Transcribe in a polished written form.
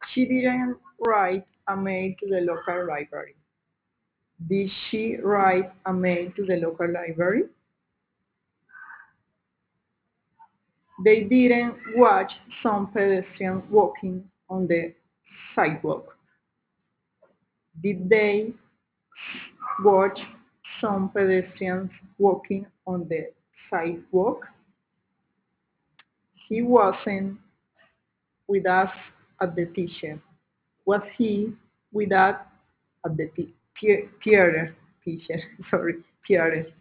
She didn't write a mail to the local library. Did she write a mail to the local library? They didn't watch some pedestrian walking on the sidewalk. Did they watch some pedestrians walking on the sidewalk? He wasn't with us at the teacher. Was he with us at the theater teacher? Sorry, theater.